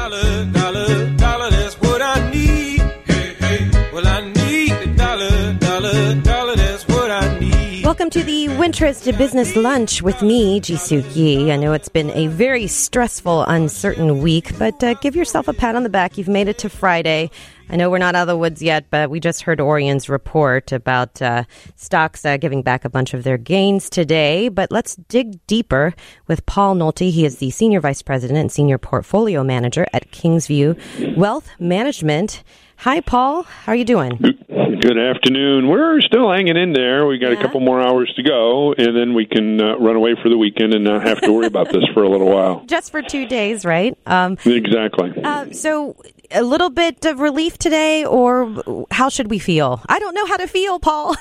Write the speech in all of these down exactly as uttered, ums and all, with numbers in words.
dollar, dollar, dollar, that's what I need. Hey, hey, well, I need a dollar, dollar, dollar, that's what I need. Welcome to the Wintrust Business Lunch with me, Ji-Suk Yi. I know it's been a very stressful, uncertain week, but uh, give yourself a pat on the back. You've made it to Friday. I know we're not out of the woods yet, but we just heard Orion's report about uh, stocks uh, giving back a bunch of their gains today. But let's dig deeper with Paul Nolte. He is the Senior Vice President and Senior Portfolio Manager at Kingsview Wealth Management. Hi, Paul. How are you doing? Good afternoon. We're still hanging in there. We got yeah. a couple more hours to go, and then we can uh, run away for the weekend and not have to worry about this for a little while. Just for two days, right? Um, exactly. Uh, so a little bit of relief today, or how should we feel? I don't know how to feel, Paul.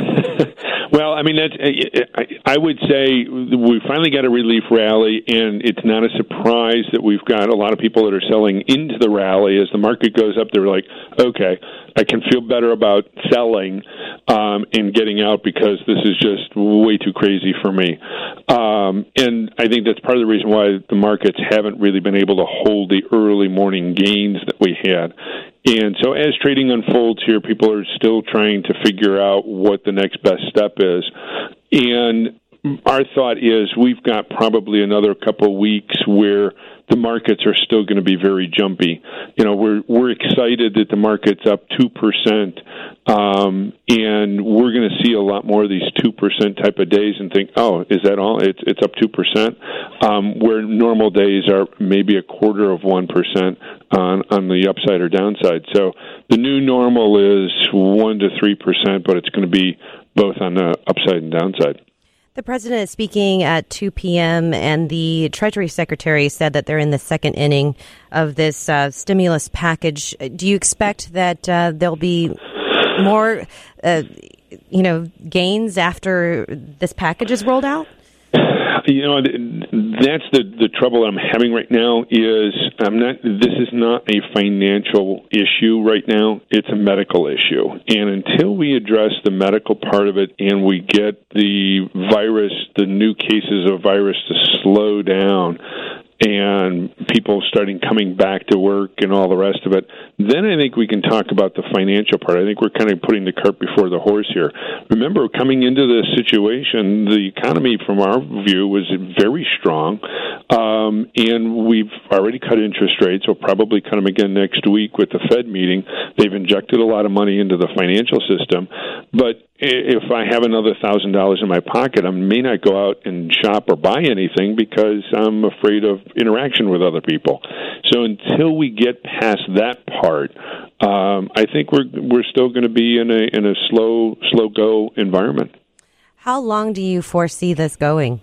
Well, I mean, that's, I would say we finally got a relief rally, and it's not a surprise that we've got a lot of people that are selling into the rally. As the market goes up, they're like, okay, I can feel better about selling um, and getting out because this is just way too crazy for me. Um, and I think that's part of the reason why the markets haven't really been able to hold the early morning gains that we had. And so as trading unfolds here, people are still trying to figure out what the next best step is. And our thought is we've got probably another couple of weeks where the markets are still going to be very jumpy. You know, we're we're excited that the market's up two percent, um, and we're going to see a lot more of these two percent type of days and think, oh, is that all? It's it's up two percent, um, where normal days are maybe a quarter of one percent on, on the upside or downside. So the new normal is one to three percent, but it's going to be both on the upside and downside. The president is speaking at two p.m., and the Treasury Secretary said that they're in the second inning of this uh, stimulus package. Do you expect that uh, there'll be more, uh, you know, gains after this package is rolled out? You know, that's the the trouble I'm having right now is I'm not. This is not a financial issue right now. It's a medical issue, and until we address the medical part of it and we get the virus, the new cases of virus to slow down, and people starting coming back to work and all the rest of it, then I think we can talk about the financial part. I think we're kind of putting the cart before the horse here. Remember, coming into this situation, the economy from our view was very strong, um, and we've already cut interest rates. We'll probably cut them again next week with the Fed meeting. They've injected a lot of money into the financial system, but if I have another one thousand dollars in my pocket, I may not go out and shop or buy anything because I'm afraid of interaction with other people. So until we get past that part, um, I think we're we're still going to be in a in a slow slow go environment. How long do you foresee this going?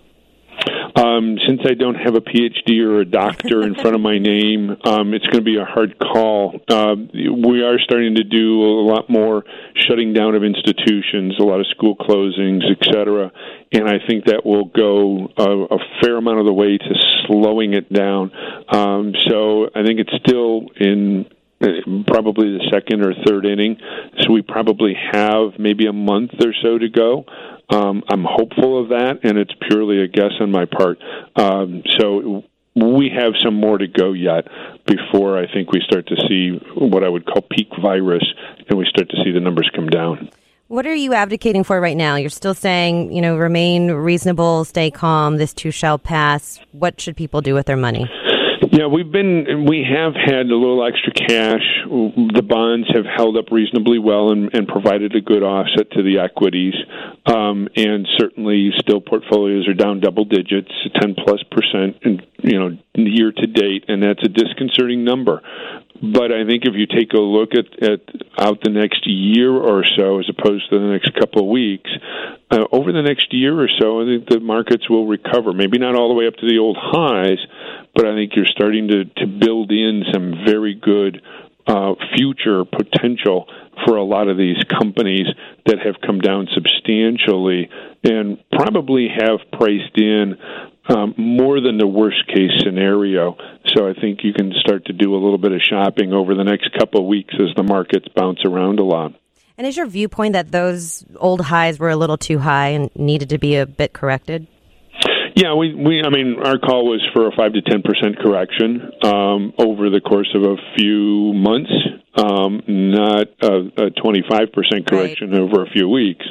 Um, since I don't have a P H D or a doctor in front of my name, um, it's going to be a hard call. Uh, we are starting to do a lot more shutting down of institutions, a lot of school closings, et cetera, and I think that will go a, a fair amount of the way to slowing it down. Um, so I think it's still in probably the second or third inning, so we probably have maybe a month or so to go. Um, I'm hopeful of that, and it's purely a guess on my part. Um, so we have some more to go yet before I think we start to see what I would call peak virus, and we start to see the numbers come down. What are you advocating for right now? You're still saying, you know, remain reasonable, stay calm, this too shall pass. What should people do with their money? Yeah, we've been, we have had a little extra cash. The bonds have held up reasonably well and, and provided a good offset to the equities. Um, and certainly still portfolios are down double digits, ten plus percent, in, you know, year to date. And that's a disconcerting number. But I think if you take a look at, at out the next year or so, as opposed to the next couple of weeks, uh, over the next year or so, I think the markets will recover. Maybe not all the way up to the old highs, but I think you're starting to, to build in some very good uh, future potential for a lot of these companies that have come down substantially and probably have priced in um, more than the worst case scenario. So I think you can start to do a little bit of shopping over the next couple of weeks as the markets bounce around a lot. And is your viewpoint that those old highs were a little too high and needed to be a bit corrected? Yeah, we, we I mean, our call was for a five to ten percent correction um, over the course of a few months, um, not a, a twenty-five percent correction right. over a few weeks.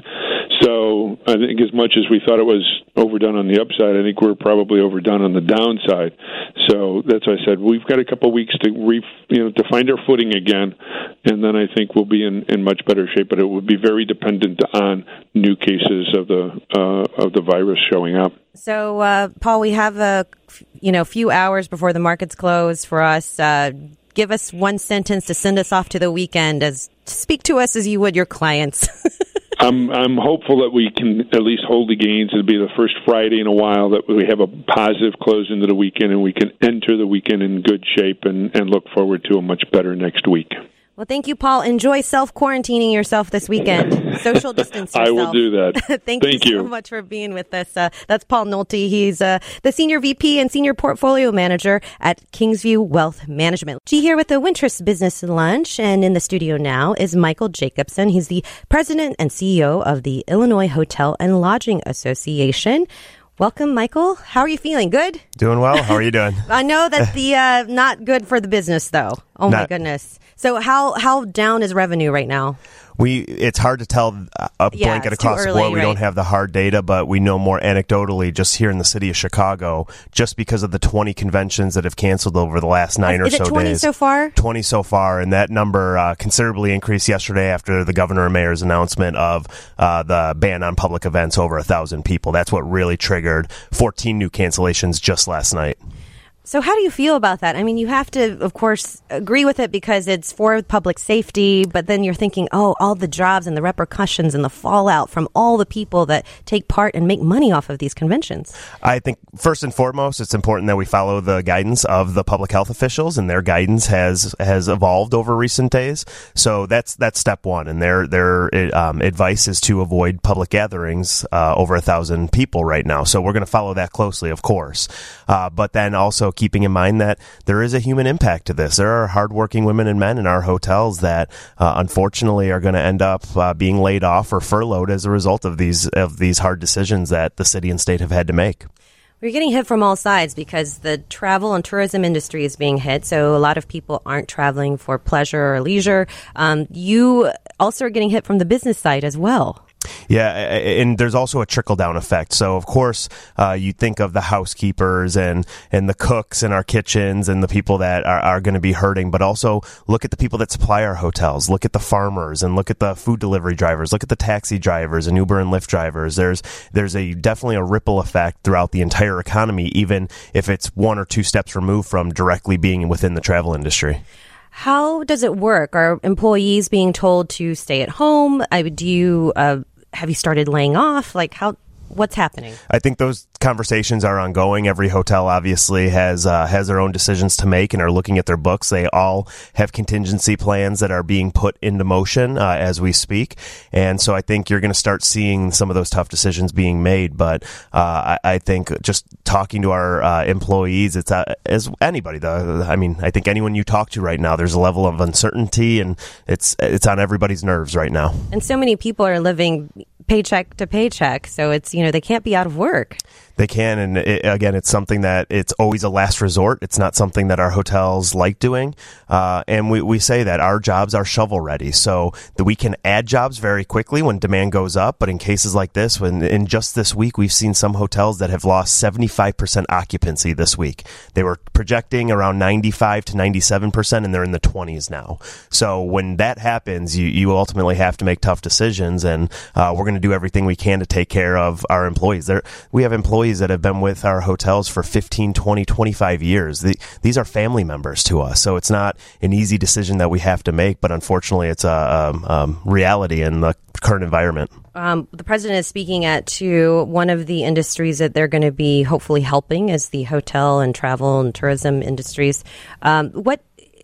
So I think as much as we thought it was overdone on the upside, I think we're probably overdone on the downside. So that's why I said we've got a couple of weeks to re, you know, to find our footing again, and then I think we'll be in, in much better shape. But it would be very dependent on new cases of the uh, of the virus showing up. So, uh, Paul, we have a you know few hours before the markets close for us. Uh, give us one sentence to send us off to the weekend. As speak to us as you would your clients. I'm I'm hopeful that we can at least hold the gains. It'll be the first Friday in a while that we have a positive close into the weekend, and we can enter the weekend in good shape and, and look forward to a much better next week. Well, thank you, Paul. Enjoy self-quarantining yourself this weekend. Social distance yourself. I will do that. thank, thank you, you so much for being with us. Uh, that's Paul Nolte. He's uh, the Senior V P and Senior Portfolio Manager at Kingsview Wealth Management. G here with the Wintrust Business Lunch, and in the studio now is Michael Jacobson. He's the President and C E O of the Illinois Hotel and Lodging Association. Welcome, Michael. How are you feeling? Good? Doing well. How are you doing? I know that the uh, not good for the business, though. Oh, not, my goodness. So how how down is revenue right now? We It's hard to tell a yeah, blanket across the board. We right? don't have the hard data, but we know more anecdotally just here in the city of Chicago, just because of the twenty conventions that have canceled over the last nine is or so days. Is it twenty so far? twenty so far, and that number uh, considerably increased yesterday after the governor and mayor's announcement of uh, the ban on public events over one thousand people. That's what really triggered fourteen new cancellations just last night. So how do you feel about that? I mean, you have to, of course, agree with it because it's for public safety, but then you're thinking, oh, all the jobs and the repercussions and the fallout from all the people that take part and make money off of these conventions. I think first and foremost, it's important that we follow the guidance of the public health officials, and their guidance has has evolved over recent days. So that's that's step one, and their their um, advice is to avoid public gatherings uh, over a thousand people right now. So we're going to follow that closely, of course, uh, but then also keeping in mind that there is a human impact to this. There are hardworking women and men in our hotels that uh, unfortunately are going to end up uh, being laid off or furloughed as a result of these of these hard decisions that the city and state have had to make. We're getting hit from all sides because the travel and tourism industry is being hit. So a lot of people aren't traveling for pleasure or leisure. Um, you also are getting hit from the business side as well. Yeah, and there's also a trickle-down effect. So, of course, uh, you think of the housekeepers and, and the cooks in our kitchens and the people that are, are going to be hurting, but also look at the people that supply our hotels. Look at the farmers and look at the food delivery drivers. Look at the taxi drivers and Uber and Lyft drivers. There's there's a definitely a ripple effect throughout the entire economy, even if it's one or two steps removed from directly being within the travel industry. How does it work? Are employees being told to stay at home? I, do you uh, have you started laying off? Like how? What's happening? I think those conversations are ongoing. Every hotel obviously has uh, has their own decisions to make and are looking at their books. They all have contingency plans that are being put into motion uh, as we speak. And so I think you're going to start seeing some of those tough decisions being made. But uh, I, I think just talking to our uh, employees, it's uh, as anybody, though. I mean, I think anyone you talk to right now, there's a level of uncertainty, and it's it's on everybody's nerves right now. And so many people are living paycheck to paycheck, so it's, you know, they can't be out of work. They can, and it, again, it's something that it's always a last resort. It's not something that our hotels like doing, uh, and we, we say that our jobs are shovel ready, so that we can add jobs very quickly when demand goes up. But in cases like this, when in just this week, we've seen some hotels that have lost seventy-five percent occupancy this week. They were projecting around ninety-five to ninety-seven percent, and they're in the twenties now. So when that happens, you, you ultimately have to make tough decisions, and uh, we're going to do everything we can to take care of our employees. There, we have employees that have been with our hotels for fifteen, twenty, twenty-five years. The, these are family members to us, so it's not an easy decision that we have to make, but unfortunately it's a um, um, reality in the current environment. Um, the president is speaking at to one of the industries that they're going to be hopefully helping is the hotel and travel and tourism industries. Um, what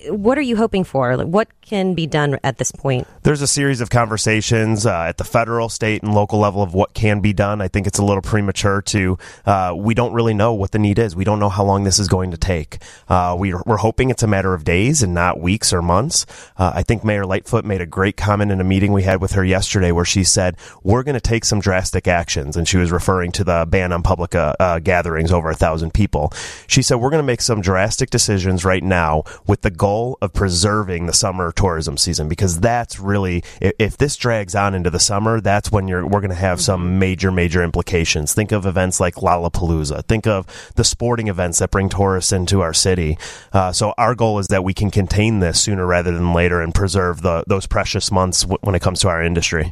what are you hoping for? Like, what can be done at this point? There's a series of conversations uh, at the federal, state, and local level of what can be done. I think it's a little premature to, uh, we don't really know what the need is. We don't know how long this is going to take. Uh, we, we're hoping it's a matter of days and not weeks or months. Uh, I think Mayor Lightfoot made a great comment in a meeting we had with her yesterday where she said, we're going to take some drastic actions. And she was referring to the ban on public uh, uh, gatherings over a thousand people. She said, we're going to make some drastic decisions right now with the goal of preserving the summer tourism season, because that's really, if, if this drags on into the summer, that's when you're we're going to have some major, major implications. Think of events like Lollapalooza. Think of the sporting events that bring tourists into our city. Uh, so our goal is that we can contain this sooner rather than later and preserve the, those precious months w- when it comes to our industry.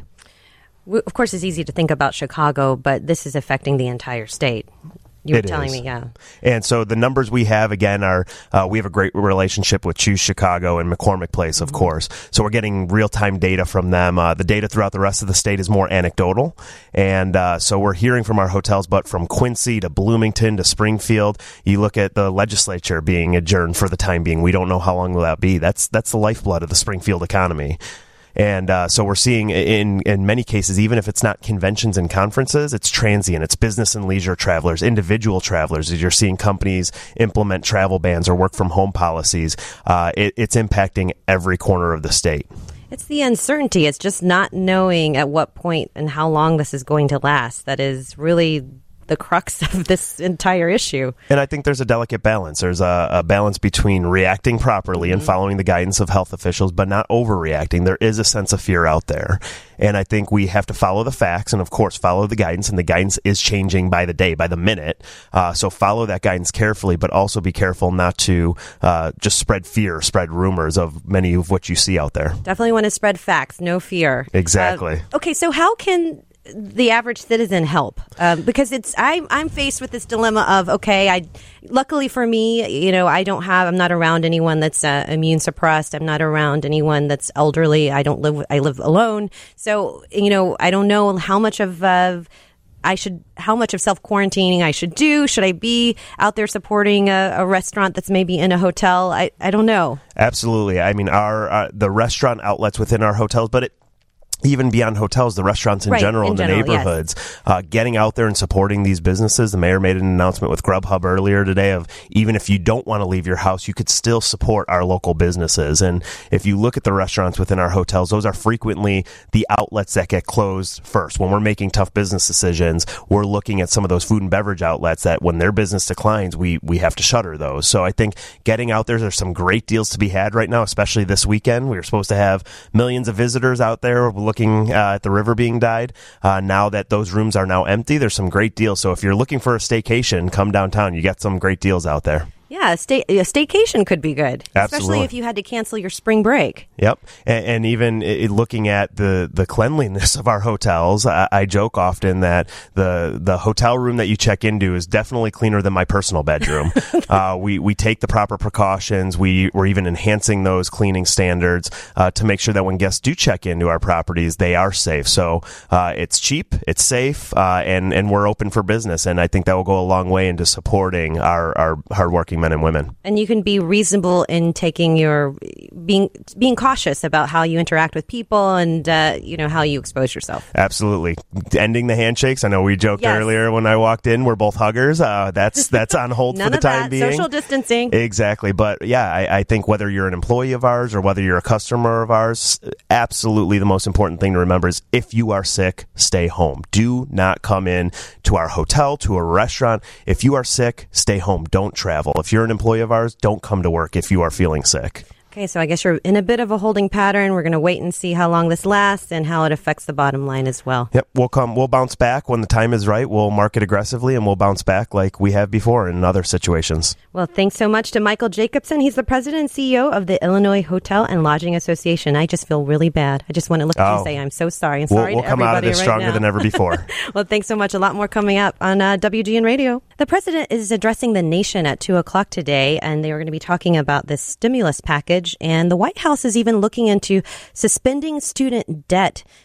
Of course, it's easy to think about Chicago, but this is affecting the entire state. You were it telling is. me, yeah. And so the numbers we have, again, are uh, we have a great relationship with Choose Chicago and McCormick Place, of mm-hmm. course. So we're getting real-time data from them. Uh, the data throughout the rest of the state is more anecdotal. And uh, so we're hearing from our hotels, but from Quincy to Bloomington to Springfield, you look at the legislature being adjourned for the time being. We don't know how long will that be. That's, that's the lifeblood of the Springfield economy. And uh, so we're seeing in, in many cases, even if it's not conventions and conferences, it's transient. It's business and leisure travelers, individual travelers. As you're seeing companies implement travel bans or work from home policies, uh, it, it's impacting every corner of the state. It's the uncertainty. It's just not knowing at what point and how long this is going to last. That is really the crux of this entire issue. And I think there's a delicate balance. There's a, a balance between reacting properly mm-hmm. and following the guidance of health officials, but not overreacting. There is a sense of fear out there. And I think we have to follow the facts and, of course, follow the guidance. And the guidance is changing by the day, by the minute. Uh, so follow that guidance carefully, but also be careful not to uh, just spread fear, spread rumors of many of what you see out there. Definitely want to spread facts, no fear. Exactly. Uh, okay, so how can the average citizen help? Um, because it's I, I'm faced with this dilemma of, okay, I luckily for me, you know, I don't have, I'm not around anyone that's uh, immune suppressed. I'm not around anyone that's elderly. I don't live, I live alone. So, you know, I don't know how much of uh, I should, how much of self-quarantining I should do. Should I be out there supporting a, a restaurant that's maybe in a hotel? I, I don't know. Absolutely. I mean, our uh, the restaurant outlets within our hotels, but it even beyond hotels, the restaurants in right, general, in the general, neighborhoods, yes. uh, getting out there and supporting these businesses. The mayor made an announcement with Grubhub earlier today of even if you don't want to leave your house, you could still support our local businesses. And if you look at the restaurants within our hotels, those are frequently the outlets that get closed first. When we're making tough business decisions, we're looking at some of those food and beverage outlets that when their business declines, we, we have to shutter those. So I think getting out there, there's some great deals to be had right now, especially this weekend. We were supposed to have millions of visitors out there looking uh, at the river being dyed. Uh, now that those rooms are now empty, there's some great deals. So if you're looking for a staycation, come downtown. You got some great deals out there. Yeah, a, stay, a staycation could be good, Absolutely. Especially if you had to cancel your spring break. Yep, and, and even it, looking at the, the cleanliness of our hotels, I, I joke often that the the hotel room that you check into is definitely cleaner than my personal bedroom. uh, we we take the proper precautions. We we're even enhancing those cleaning standards uh, to make sure that when guests do check into our properties, they are safe. So uh, it's cheap, it's safe, uh, and and we're open for business. And I think that will go a long way into supporting our our hardworking men and women. And you can be reasonable in taking your being being cautious about how you interact with people and uh, you know how you expose yourself. Absolutely, ending the handshakes. I know we joked yes. earlier when I walked in. We're both huggers. Uh, that's that's on hold None for the of time that. being. Social distancing. Exactly, but yeah, I, I think whether you're an employee of ours or whether you're a customer of ours, absolutely the most important thing to remember is if you are sick, stay home. Do not come in to our hotel, to a restaurant. If you are sick, stay home. Don't travel. If you're an employee of ours, don't come to work if you are feeling sick. Okay, so I guess you're in a bit of a holding pattern. We're going to wait and see how long this lasts and how it affects the bottom line as well. Yep, we'll come. We'll bounce back when the time is right. We'll market aggressively, and we'll bounce back like we have before in other situations. Well, thanks so much to Michael Jacobson. He's the president and C E O of the Illinois Hotel and Lodging Association. I just feel really bad. I just want to look at you oh. and say I'm so sorry. And we'll, sorry we'll to come everybody out of this right stronger now. than ever before. Well, thanks so much. A lot more coming up on uh, W G N Radio. The president is addressing the nation at two o'clock today, and they are going to be talking about this stimulus package. And the White House is even looking into suspending student debt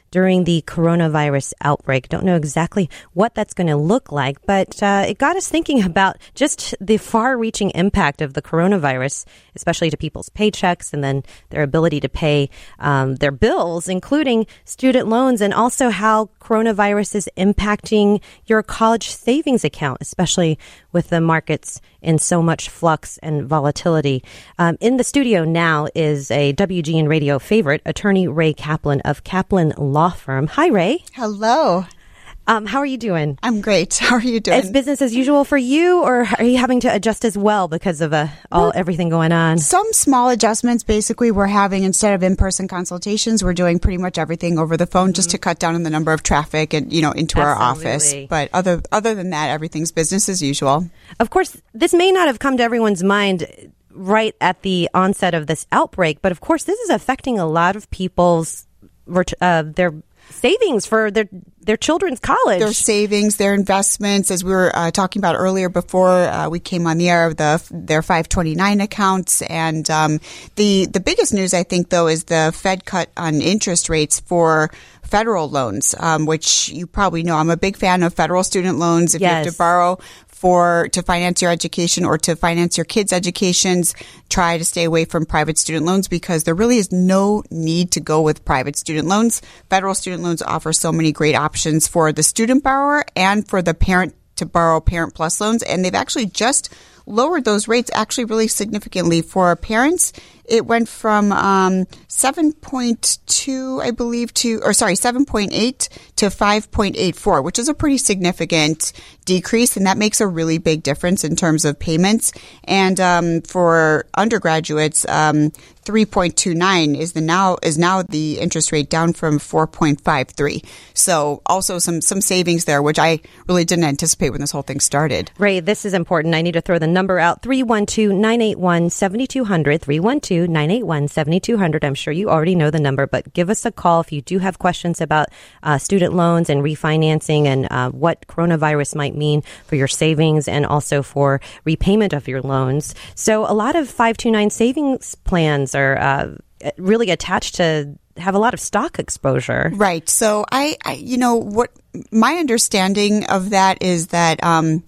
during the coronavirus outbreak. Don't know exactly what that's going to look like, but uh, it got us thinking about just the far-reaching impact of the coronavirus, especially to people's paychecks and then their ability to pay um, their bills, including student loans, and also how coronavirus is impacting your college savings account, especially with the markets in so much flux and volatility. Um, in the studio now is a W G N radio favorite, attorney Ray Kaplan of Kaplan Law Firm. Hi, Ray. Hello. Um, how are you doing? I'm great. How are you doing? Is business as usual for you, or are you having to adjust as well because of uh, all everything going on? Some small adjustments. Basically, we're having, instead of in-person consultations, we're doing pretty much everything over the phone, mm-hmm. just to cut down on the number of traffic and, you know, into Absolutely. our office. But other other than that, everything's business as usual. Of course, this may not have come to everyone's mind right at the onset of this outbreak, but of course, this is affecting a lot of people's uh, their savings for their their children's college. Their savings, their investments, as we were uh, talking about earlier before uh, we came on the air, the their five twenty-nine accounts. And um, the, the biggest news, I think, though, is the Fed cut on interest rates for federal loans, um, which you probably know. I'm a big fan of federal student loans. If yes. you have to borrow for to finance your education or to finance your kids' educations, try to stay away from private student loans, because there really is no need to go with private student loans. Federal student loans offer so many great options for the student borrower and for the parent to borrow Parent Plus loans. And they've actually just lowered those rates actually really significantly for parents. It went from um, seven point two, I believe, to, or sorry, seven point eight to five point eight four, which is a pretty significant decrease. And that makes a really big difference in terms of payments. And um, for undergraduates, um, three point two nine is the now is now the interest rate, down from four point five three. So also some some savings there, which I really didn't anticipate when this whole thing started. Ray, this is important. I need to throw the number out: three one two, nine eight one, seven two zero zero, three one two, nine eight one, seven two zero zero. I'm sure you already know the number, but give us a call if you do have questions about uh, student loans and refinancing and uh, what coronavirus might mean for your savings and also for repayment of your loans. So a lot of five two nine savings plans are uh, really attached to have a lot of stock exposure. Right. So I, I you know, what my understanding of that is that, um,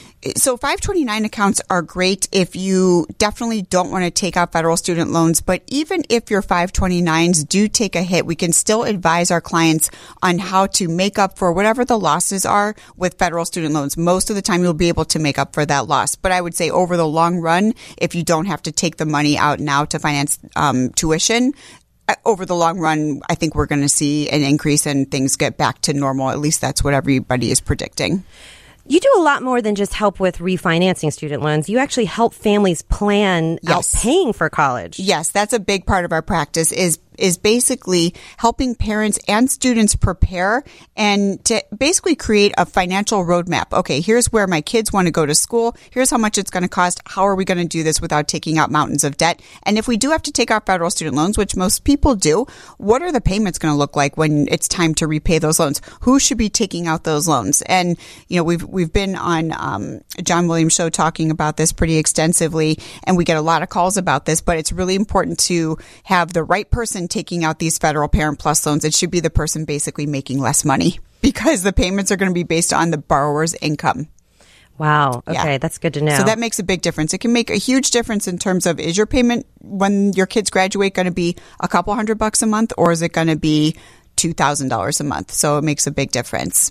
so five twenty-nine accounts are great if you definitely don't want to take out federal student loans. But even if your five twenty-nines do take a hit, we can still advise our clients on how to make up for whatever the losses are with federal student loans. Most of the time, you'll be able to make up for that loss. But I would say over the long run, if you don't have to take the money out now to finance um, tuition, over the long run, I think we're going to see an increase and things get back to normal. At least that's what everybody is predicting. You do a lot more than just help with refinancing student loans. You actually help families plan yes. out paying for college. Yes, that's a big part of our practice is is basically helping parents and students prepare and to basically create a financial roadmap. Okay, here's where my kids want to go to school. Here's how much it's going to cost. How are we going to do this without taking out mountains of debt? And if we do have to take out federal student loans, which most people do, what are the payments going to look like when it's time to repay those loans? Who should be taking out those loans? And, you know, we've we've been on um, John Williams' show talking about this pretty extensively, and we get a lot of calls about this, but it's really important to have the right person taking out these federal Parent Plus loans. It should be the person basically making less money, because the payments are going to be based on the borrower's income. Wow. Okay, yeah. That's good to know. So that makes a big difference. It can make a huge difference in terms of, is your payment when your kids graduate going to be a couple hundred bucks a month, or is it going to be two thousand dollars a month? So it makes a big difference.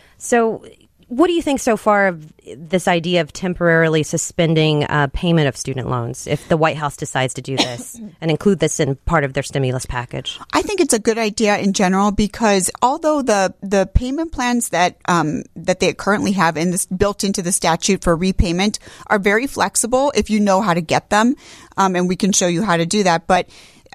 So what do you think so far of this idea of temporarily suspending uh, payment of student loans if the White House decides to do this and include this in part of their stimulus package? I think it's a good idea in general, because although the, the payment plans that um, that they currently have in this built into the statute for repayment are very flexible if you know how to get them, um, and we can show you how to do that. But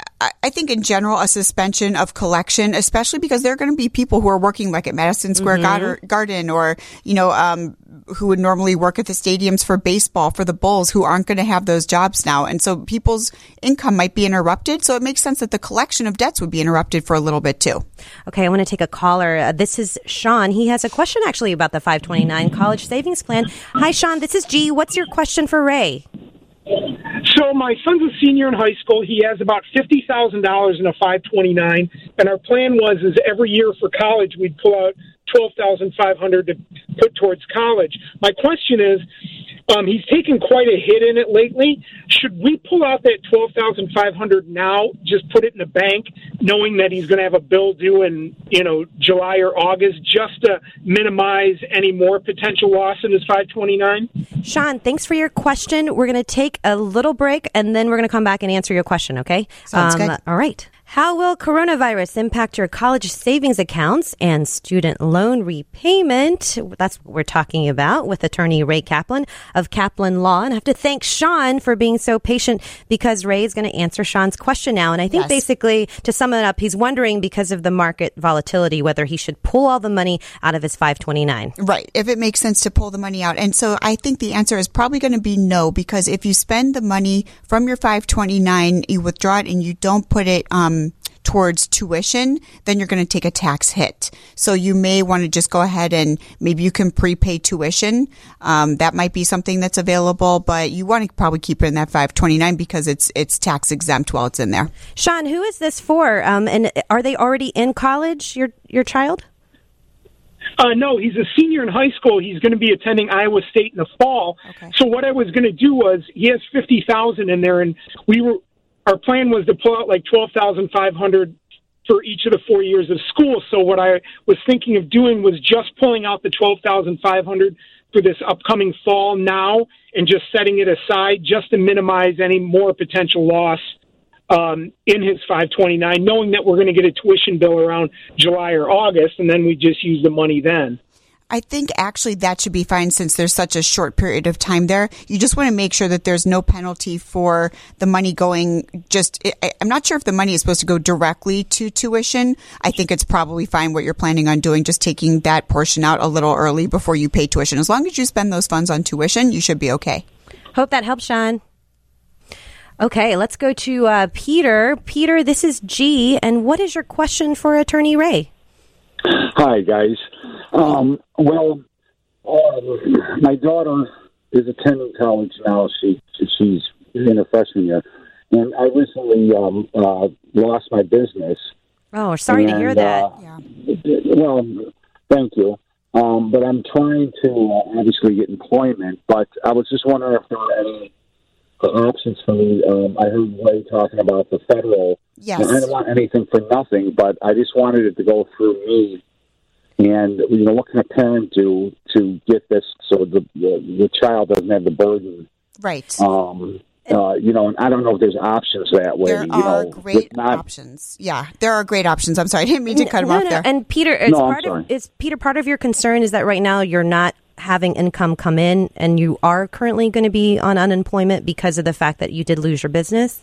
I think in general, a suspension of collection, especially because there are going to be people who are working like at Madison Square mm-hmm. Garden or, you know, um, who would normally work at the stadiums for baseball, for the Bulls, who aren't going to have those jobs now. And so people's income might be interrupted. So it makes sense that the collection of debts would be interrupted for a little bit too. Okay, I want to take a caller. Uh, this is Sean. He has a question actually about the five twenty-nine college savings plan. Hi, Sean. This is G. What's your question for Ray? So So my son's a senior in high school. He has about fifty thousand dollars in a five twenty-nine, and our plan was is every year for college we'd pull out twelve thousand five hundred dollars to put towards college. My question is, um, he's taken quite a hit in it lately. Should we pull out that twelve thousand five hundred dollars now, just put it in the bank, knowing that he's going to have a bill due in, you know, July or August, just to minimize any more potential loss in his five twenty-nine? Sean, thanks for your question. We're going to take a little break, and then we're going to come back and answer your question, okay? Sounds um, good. All right. How will coronavirus impact your college savings accounts and student loan repayment? That's what we're talking about with attorney Ray Kaplan of Kaplan Law. And I have to thank Sean for being so patient, because Ray is going to answer Sean's question now. And I think Yes. basically, to sum it up, he's wondering, because of the market volatility, whether he should pull all the money out of his five twenty-nine. Right. If it makes sense to pull the money out. And so I think the answer is probably going to be no, because if you spend the money from your five twenty-nine, you withdraw it and you don't put it um, towards tuition, then you're going to take a tax hit. So you may want to just go ahead and maybe you can prepay tuition. Um, that might be something that's available, but you want to probably keep it in that five twenty-nine because it's it's tax exempt while it's in there. Sean, who is this for? Um, and are they already in college, your your child? Uh, no, he's a senior in high school. He's going to be attending Iowa State in the fall. Okay. So what I was going to do was, he has fifty thousand in there, and we were our plan was to pull out like twelve thousand five hundred for each of the four years of school. So what I was thinking of doing was just pulling out the twelve thousand five hundred for this upcoming fall now, and just setting it aside just to minimize any more potential loss um, in his five twenty-nine, knowing that we're going to get a tuition bill around July or August, and then we just use the money then. I think actually that should be fine since there's such a short period of time there. You just want to make sure that there's no penalty for the money going just, I, I'm not sure if the money is supposed to go directly to tuition. I think it's probably fine what you're planning on doing, just taking that portion out a little early before you pay tuition. As long as you spend those funds on tuition, you should be okay. Hope that helps, Sean. Okay, let's go to uh, Peter. Peter, this is G, and what is your question for Attorney Ray? Hi, guys. Um, well, uh, my daughter is attending college now. She she's in her freshman year, and I recently um, uh, lost my business. Oh, sorry and, to hear that. Uh, yeah. Well, thank you. Um, but I'm trying to uh, obviously get employment. But I was just wondering if there were any options for me. Um, I heard Ray talking about the federal. Yes. And I don't want anything for nothing, but I just wanted it to go through me. And, you know, what can a parent do to get this so the the, the child doesn't have the burden? Right. Um, uh, you know, and I don't know if there's options that way. There you are know, great not, options. Yeah, there are great options. I'm sorry, I didn't mean to cut him no, off no. there. And Peter, is No, I'm part sorry. of is Peter part of your concern is that right now you're not having income come in, and you are currently going to be on unemployment because of the fact that you did lose your business?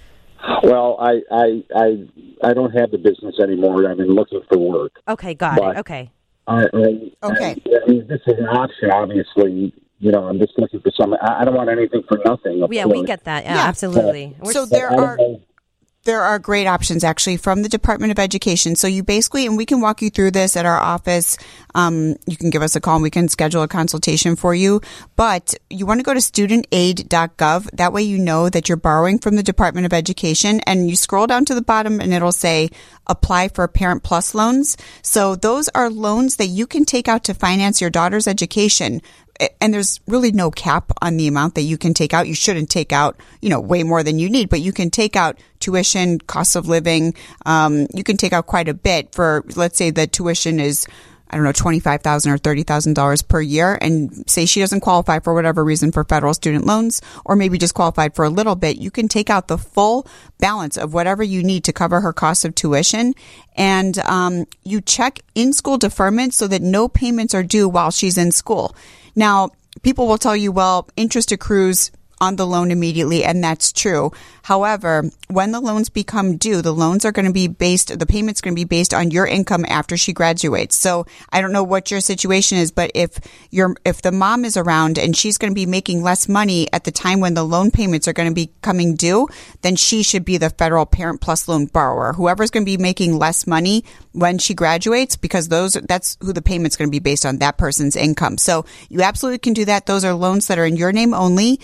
Well, I, I, I, I don't have the business anymore. I've been looking for work. Okay, got But- it. Okay. I, I, Okay. I, I mean, this is an option, obviously. You know, I'm just looking for some. I, I don't want anything for nothing. of Yeah, course. we get that. Yeah, Yeah. absolutely. We're So s- there I don't are know. there are great options actually from the Department of Education. So you basically, and we can walk you through this at our office. Um, you can give us a call and we can schedule a consultation for you. But you want to go to student aid dot gov. That way you know that you're borrowing from the Department of Education, and you scroll down to the bottom and it'll say apply for Parent Plus loans. So those are loans that you can take out to finance your daughter's education. And there's really no cap on the amount that you can take out. You shouldn't take out, you know, way more than you need, but you can take out tuition, cost of living. Um, you can take out quite a bit for, let's say the tuition is, I don't know, twenty-five thousand dollars or thirty thousand dollars per year, and say she doesn't qualify for whatever reason for federal student loans, or maybe just qualified for a little bit. You can take out the full balance of whatever you need to cover her cost of tuition. And um, you check in-school deferment so that no payments are due while she's in school. Now, people will tell you, well, interest accrues on the loan immediately, and that's true. However, when the loans become due, the loans are going to be based, the payment's going to be based on your income after she graduates. So I don't know what your situation is, but if your if the mom is around and she's going to be making less money at the time when the loan payments are going to be coming due, then she should be the federal Parent Plus loan borrower. Whoever's going to be making less money when she graduates, because those that's who the payment's going to be based on, that person's income. So you absolutely can do that. Those are loans that are in your name only as the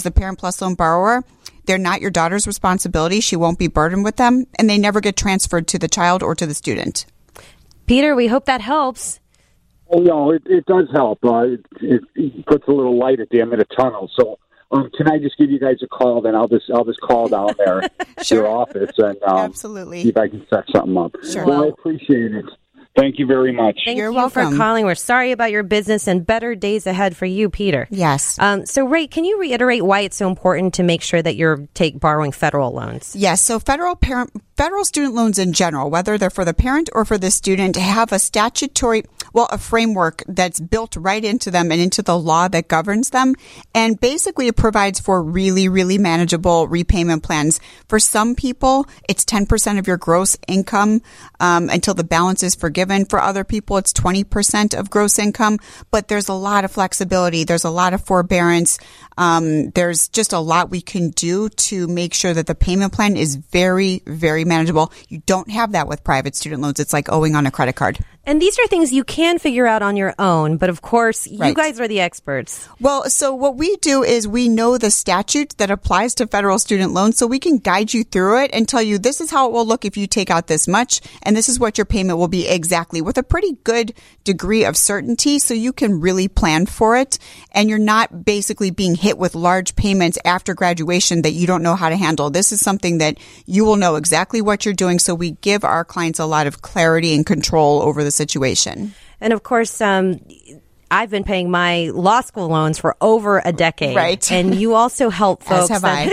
a Parent Plus loan borrower, they're not your daughter's responsibility. She won't be burdened with them, and they never get transferred to the child or to the student. Peter, we hope that helps. Oh, no, it, it does help. Uh, it, it, it puts a little light at the end of the tunnel. So um, can I just give you guys a call? Then I'll just I'll just call down there Sure. to your office and um, Absolutely. see if I can set something up. Sure. Well, I appreciate it. Thank you very much. Thank You're you welcome. for calling. We're sorry about your business and better days ahead for you, Peter. Yes. Um, so, Ray, can you reiterate why it's so important to make sure that you're take borrowing federal loans? Yes. So federal parent, federal student loans in general, whether they're for the parent or for the student, have a statutory, well, a framework that's built right into them and into the law that governs them. And basically it provides for really, really manageable repayment plans. For some people, it's ten percent of your gross income um, until the balance is forgiven. For other people, it's twenty percent of gross income. But there's a lot of flexibility. There's a lot of forbearance. Um, there's just a lot we can do to make sure that the payment plan is very, very manageable. You don't have that with private student loans. It's like owing on a credit card. And these are things you can figure out on your own, but of course, you Right. guys are the experts. Well, so what we do is we know the statute that applies to federal student loans, so we can guide you through it and tell you this is how it will look if you take out this much, and this is what your payment will be exactly, with a pretty good degree of certainty, so you can really plan for it, and you're not basically being hit with large payments after graduation that you don't know how to handle. This is something that you will know exactly what you're doing, so we give our clients a lot of clarity and control over the situation. And of course, um, I've been paying my law school loans for over a decade. Right. And you also help folks. As have that- I.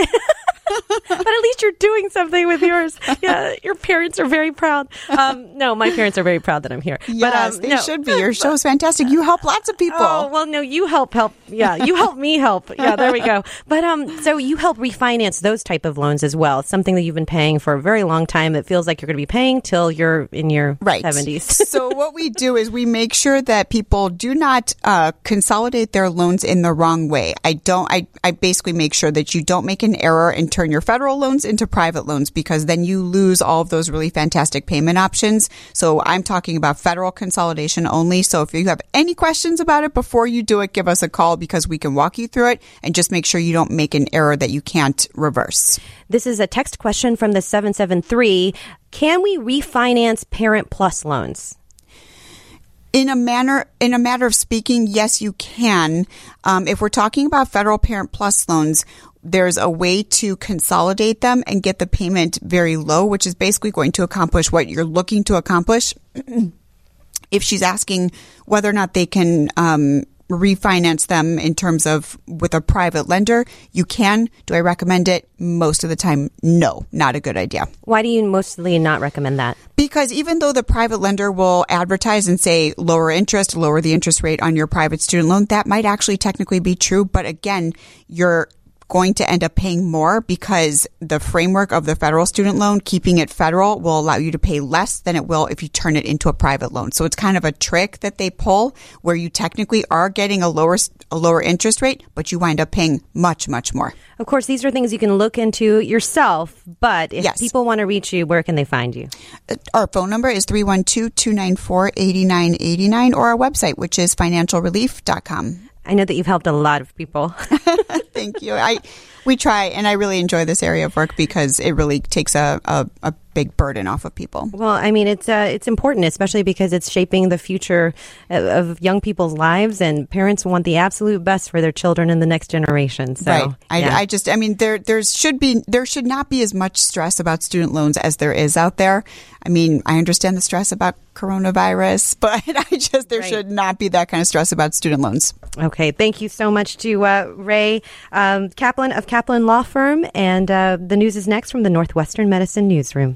But at least you're doing something with yours. Yeah, your parents are very proud. Um, no, my parents are very proud that I'm here. Yes, but, um, they no. should be. Your show's fantastic. You help lots of people. Oh, well, no, you help help. Yeah, you help me help. Yeah, there we go. But um, so you help refinance those type of loans as well. Something that you've been paying for a very long time. It feels like you're going to be paying till you're in your Right. seventies. So what we do is we make sure that people do not uh, consolidate their loans in the wrong way. I don't. I, I basically make sure that you don't make an error and turn your federal loans into private loans, because then you lose all of those really fantastic payment options. So I'm talking about federal consolidation only. So if you have any questions about it before you do it, give us a call, because we can walk you through it and just make sure you don't make an error that you can't reverse. This is a text question from the seven seven three. Can we refinance Parent Plus loans? In a manner, in a matter of speaking, yes, you can. Um, if we're talking about federal Parent Plus loans, there's a way to consolidate them and get the payment very low, which is basically going to accomplish what you're looking to accomplish. If she's asking whether or not they can um, refinance them in terms of with a private lender, you can. Do I recommend it? Most of the time, no, not a good idea. Why do you mostly not recommend that? Because even though the private lender will advertise and say lower interest, lower the interest rate on your private student loan, that might actually technically be true. But again, you're going to end up paying more, because the framework of the federal student loan, keeping it federal, will allow you to pay less than it will if you turn it into a private loan. So it's kind of a trick that they pull, where you technically are getting a lower a lower interest rate, but you wind up paying much, much more. Of course, these are things you can look into yourself, but if Yes. people want to reach you, where can they find you? Our phone number is three one two, two nine four, eight nine eight nine, or our website, which is financial relief dot com. I know that you've helped a lot of people. Thank you. I we try, and I really enjoy this area of work because it really takes a, a, a big burden off of people. Well, I mean, it's uh, it's important, especially because it's shaping the future of, of young people's lives, and parents want the absolute best for their children in the next generation. So, right. I, yeah. I just, I mean, there there should be there should not be as much stress about student loans as there is out there. I mean, I understand the stress about coronavirus, but I just there Right. should not be that kind of stress about student loans. Okay, thank you so much to uh, Ray um, Kaplan of Kaplan Law Firm, and uh, the news is next from the Northwestern Medicine Newsroom.